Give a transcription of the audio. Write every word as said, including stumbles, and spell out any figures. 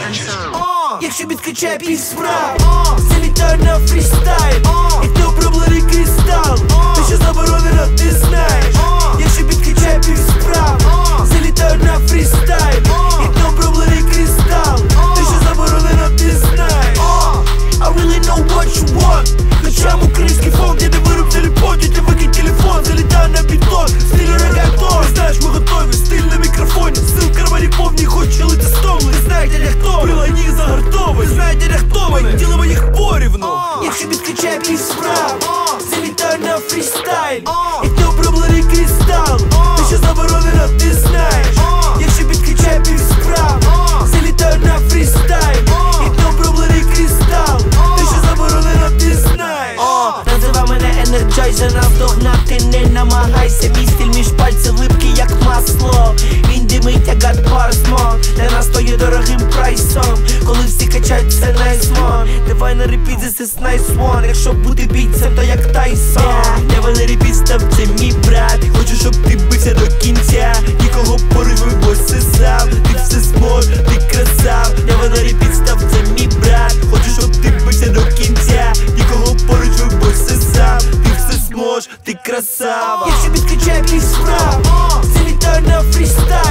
Якщо підкачає пів справ, залітаю на фрістайл, як необроблений кристал, те, що заборонено, ти знаєш. Якщо підкачає пів справ, залітаю на фрістайл, як необроблений кристал, те, що заборонено, ти знаєш. I really know what you want. Качаємо український фон, де не вироб телепон, ти викинь телефон, залітаю на бетон, стиль регатон. Ти знаєш, ми готові, стиль на мікрофоні, сил в кармані повні, хоч лити стомли. Ти знаєш, дядя хто, прилані загартовані. Ти знаєш, дядя хто, ми ділимо їх порівну. Якщо підкачає пів справ, залітаю на фрістайл, як необроблений кристал, те, що заборонено, ти знаєш. Якщо підкачає пів справ, залітаю на фрістайл, як необроблений кристал, те, що заборонено, ти знаєш. Називай мене енерджайзер, наздогнати не намагайся. Мій стиль між пальців липкий, як масло. Він димить, як гад смог. Для нас то є дорогим прайсом, коли всі качають, це nice one. Давай на репіт, this is nice one. Якщо бути бійцем, то як Тайсон. Давай на репіт, став, це мій брат. Хочу, щоб ти бився до кінця. Нікого поруч, бо все сам. Ти все змож, ти красав. Давай на репіт, став, це мій брат. Хочу, щоб ти бився до кінця. Нікого поруч, бо все сам. Ти все змож, ти красава. Якщо підкачає пів справ, залітаю на фрістайл,